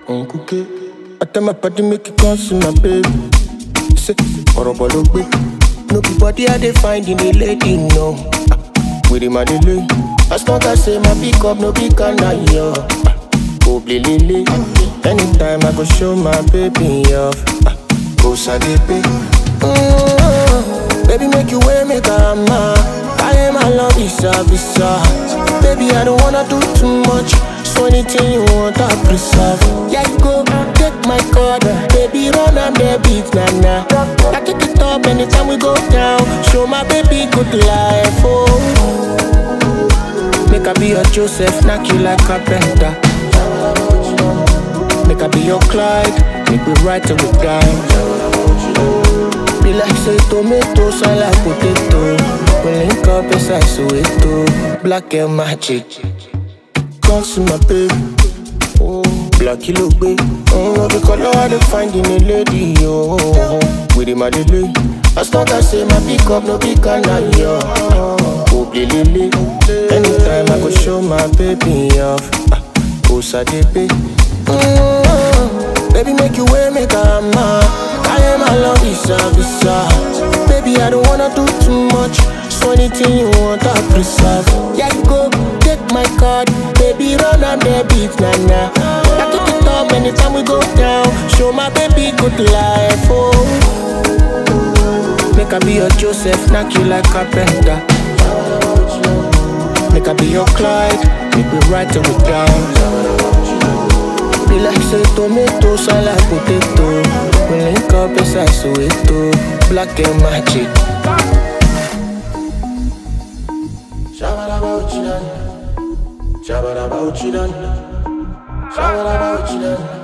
cookie. I tell my party make it come see my baby. Say, Orobologbe. No be body I dey find in a lady, no. With him I dey lay. As long as say my pick up, no big can I yo. Oh, lily. Anytime I go show my baby off. Go sadepe. Baby make you way, make a man. I am my love, visa. Baby I don't wanna do too much. So anything you want, I preserve. Yeah, you go, take my card. Baby, run and the beat, nah. I take it up anytime we go down. Show my baby good life, oh. Make I be your Joseph, knock you like a carpenter. Make I be your Clyde, make we right till we die. Be like say tomato, sound like potato. We link up inside Soweto. Black girl magic. Come see my baby, oh, black you look big. Oh, the color I dey find in a lady, oh. With him I dey lay. As long as say my pick up, no big can I yo. Oh, lily. Anytime I go show my baby off. Oh, sadepe. Baby make you way, make a man. I am my love, visa. Baby I don't wanna do too much. So anything you want, I preserve. Yeah, you go, take my card. Baby, run and the beat, nah. I take it up anytime we go down. Show my baby good life, oh. Make I be your Joseph, knock you like carpenter. Make I be your Clyde, make we right till we die. Be like say tomato, sound like potato. We link up inside Soweto. Black girl magic. Shabba-dabba-uchidan.